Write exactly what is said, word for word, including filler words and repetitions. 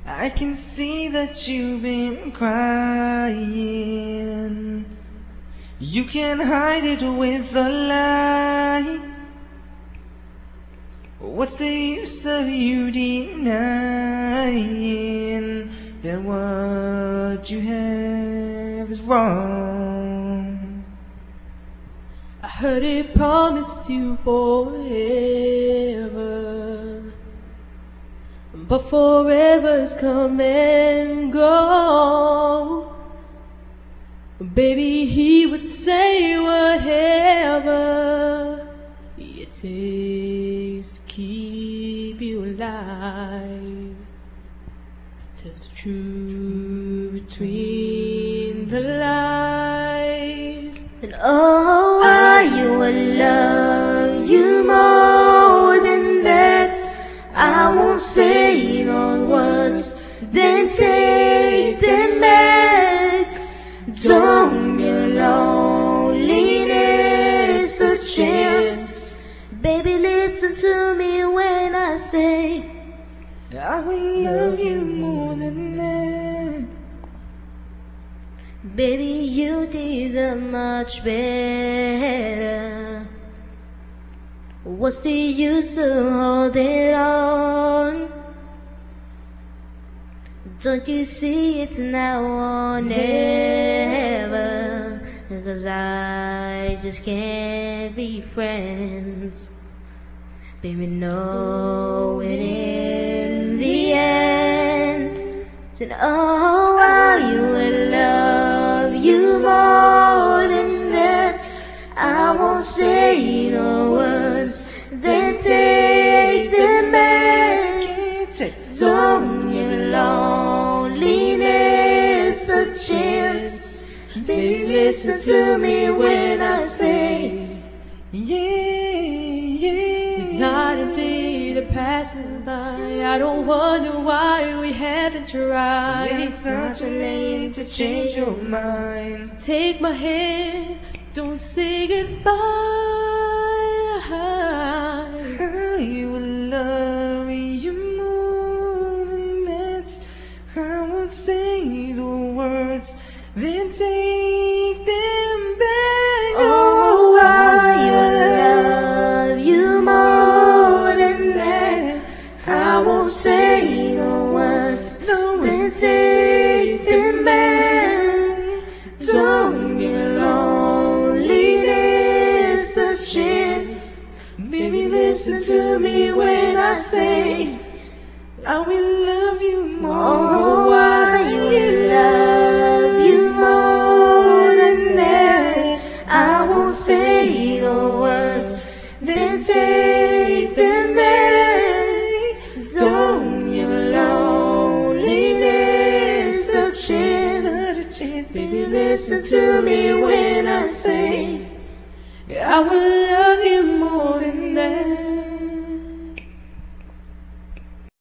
I can see that you've been crying. You can hide it with a lie. What's the use of you denying that what you have is wrong? I heard it promised you forever, but forever's come and go. Baby, he would say whatever it takes to keep you alive. Tell the truth between the lies. And oh, I will love you more than that. I won't say no words, then take them back. Don't give loneliness a chance. Baby, listen to me when I say I will love you more than that. Baby, you deserve much better. What's the use of holding on? Don't you see it's now or never? 'Cause I just can't be friends. Baby, know it in the end. So oh, I will love you more than that. I won't say no words, then take them back. Don't give loneliness a chance. Baby, listen to me when I say, yeah, yeah. not a day to pass me by. I don't wonder why we haven't tried. When it's not too late to change your mind, take my hand, don't say goodbye. I will love you more than that. I won't say the words, then take them back. Oh, I will love you more than that. I won't say the words, then take them back. Don't get loneliness a chance. Baby, listen to me when I say I will love you more. oh, I will love you more than that. I won't say the words, then take them back. Don't give loneliness a chance. Not a chance, Baby, listen to me when I say I will